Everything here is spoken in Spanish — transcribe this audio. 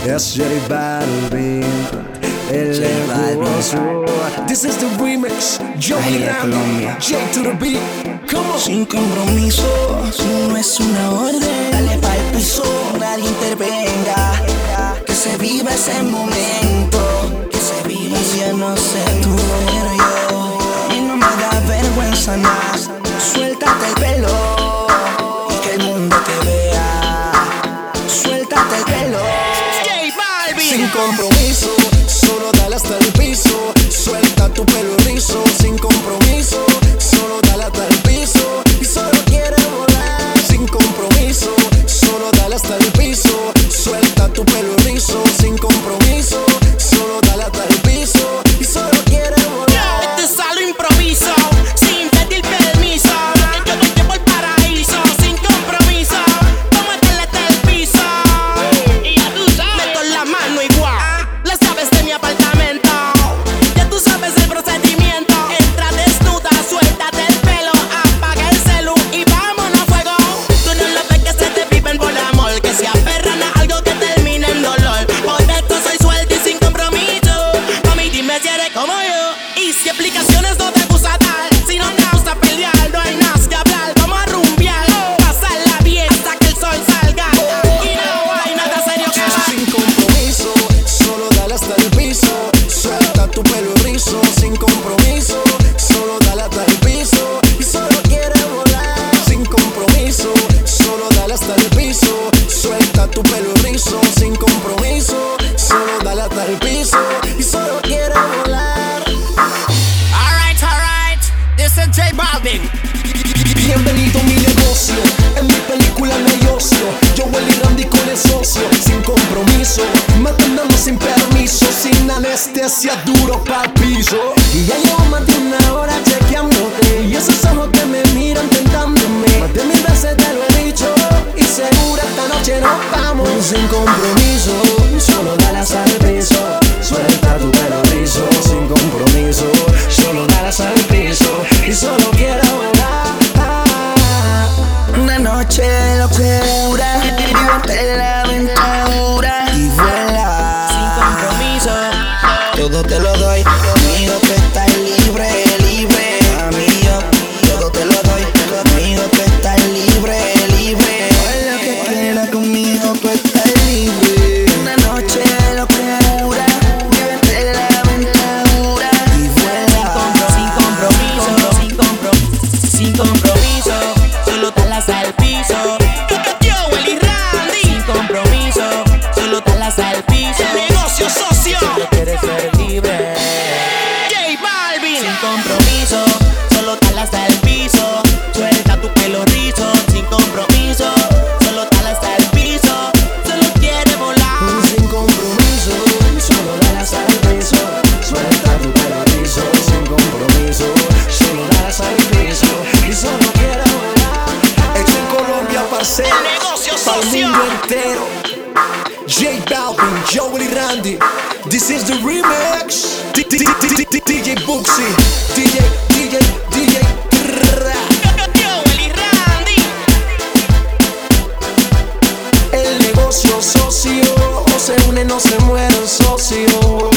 Es J Balvin, el negocio. This is the remix. Joey Randy, J to the beat. Come on. Sin compromiso, si no es una orden, dale pa'l piso, nadie intervenga. Que se viva ese momento, que se viva. Y ya no sé tú, pero yo, a mí no me da vergüenza nada. Suéltate el pelo y que el mundo te vea. Suéltate el pelo. Sin compromiso, solo dale hasta el piso. Suelta tu pelo rizo. Sin compromiso, solo dale hasta el piso. Y solo quiere volar. Sin compromiso, solo dale hasta el piso. Suelta tu pelo rizo. Sin compromiso, solo dale hasta el piso. Y solo quiere volar. Esto es algo improviso, sin pedir permiso. Yo voy por el paraíso, sin compromiso. Vamos a darle hasta el piso. Y ya tú sabes, meto la mano igual. Las llaves de mi apartamento. Ya tú sabes el procedimiento. Entra desnuda, suéltate el pelo, apaga el celu y vámonos a fuego. Tú no lo ves que se te viven por amor, que se aferran a algo que termina en dolor. Por esto soy suelta y sin compromiso. Mami, dime si eres como yo. Y si explicaciones no te gusta dar, si no te gusta pelear, no hay nada que hablar. Vamos a rumbear, pasarla bien hasta que el sol salga. Y no hay nada serio que dar. Sin compromiso, solo dale hasta el piso. Suelta tu pelo rizo. Sin compromiso, solo dale hasta el piso. Y solo quiere volar. Sin compromiso, solo dale hasta el piso. Suelta tu pelo rizo. Sin compromiso, solo dale hasta el piso. Y solo quiere volar. Alright, this is J Balvin. Bienvenido a mi negocio. En mi película no hay ocio. Joey Randy con el socio. Sin compromiso, matándonos sin permiso. Sin anestesia, duro pa'l piso. Y ya llevo más de una hora chequeándote. Y esos ojos que me miran tentándome. Más de 1000 veces te lo he dicho. Y seguro esta noche nos vamos. Sin compromiso, solo dale hasta el piso. Suelta tu pelo rizo. Sin compromiso, solo dale hasta el piso. Y solo quiero volar. Una noche de locura, vívete la aventura y vuela. Sin compromiso, Todo te lo doy, conmigo tú estás libre, libre. Amigo, todo te lo doy, conmigo tú estás libre, libre. Haz lo que quieras, conmigo tú estás libre. Una noche de locura, vívete la aventura y vuela. sin compromiso, solo dale hasta el piso. Joey Randy, sin compromiso, solo dale hasta el piso. El negocio socio, solo quieres ser libre. J Balvin, sin compromiso, solo dale hasta el piso. Suelta tu pelo rizo, sin compromiso, solo dale hasta el piso. Solo quiere volar. Sin compromiso, solo dale hasta el piso. Suelta tu pelo rizo. Sin compromiso, solo dale hasta el piso. Y solo quiero volar. Hecho en Colombia, parcero. El negocio Pa'l socio. mundo entero. J Balvin, Joey Randy. This is the remix. DJ Buxy. DJ. Joey Randy. El negocio socio. O se une, no se muere el socio.